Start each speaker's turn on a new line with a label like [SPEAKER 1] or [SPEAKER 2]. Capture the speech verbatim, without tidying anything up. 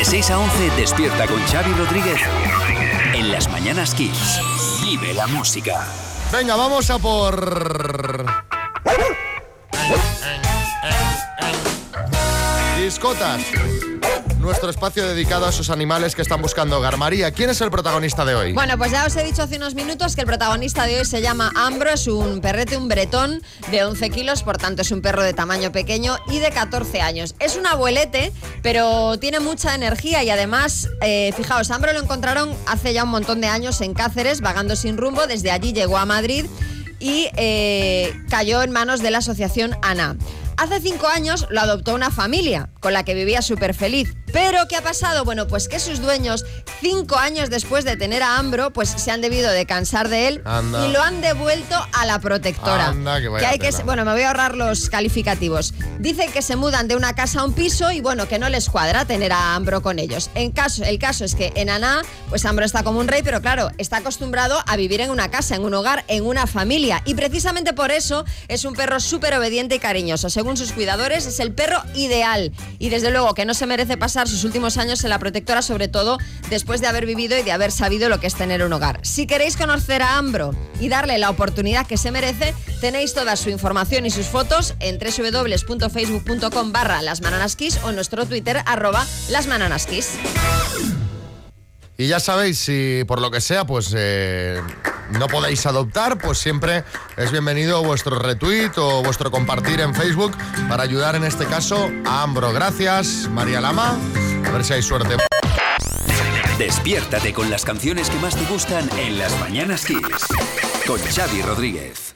[SPEAKER 1] De seis a once, despierta con Xavi Rodríguez en Las Mañanas Kiss. Vive la música.
[SPEAKER 2] Venga, vamos a por... Discotas. Nuestro espacio dedicado a esos animales que están buscando hogar. María, ¿quién es el protagonista de hoy?
[SPEAKER 3] Bueno, pues ya os he dicho hace unos minutos que el protagonista de hoy se llama Ambro, es un perrete, un bretón de once kilos, por tanto es un perro de tamaño pequeño y de catorce años. Es un abuelete, pero tiene mucha energía y además, eh, fijaos, Ambro lo encontraron hace ya un montón de años en Cáceres, vagando sin rumbo. Desde allí llegó a Madrid y eh, cayó en manos de la asociación ANA. Hace cinco años lo adoptó una familia con la que vivía súper feliz. ¿Pero qué ha pasado? Bueno, pues que sus dueños, cinco años después de tener a Ambro, pues se han debido de cansar de él. Anda. Y lo han devuelto a la protectora.
[SPEAKER 2] Anda, que vaya
[SPEAKER 3] que hay
[SPEAKER 2] tela.
[SPEAKER 3] que, bueno, me voy a ahorrar los calificativos. Dicen que se mudan de una casa a un piso y bueno, que no les cuadra tener a Ambro con ellos. En caso, el caso es que en Aná, pues Ambro está como un rey, pero claro, está acostumbrado a vivir en una casa, en un hogar, en una familia. Y precisamente por eso es un perro súper obediente y cariñoso. Según sus cuidadores, es el perro ideal. Y desde luego que no se merece pasar sus últimos años en la protectora, sobre todo después de haber vivido y de haber sabido lo que es tener un hogar. Si queréis conocer a Ambro y darle la oportunidad que se merece, tenéis toda su información y sus fotos en doble u doble u doble u punto facebook punto com barra lasmananaskiss o en nuestro Twitter arroba lasmananaskiss.
[SPEAKER 2] Y ya sabéis, si por lo que sea, pues eh, no podéis adoptar, pues siempre es bienvenido vuestro retweet o vuestro compartir en Facebook para ayudar en este caso a Ambro. Gracias, María Lama. A ver si hay suerte.
[SPEAKER 1] Despiértate con las canciones que más te gustan en Las Mañanas Kiss con Xavi Rodríguez.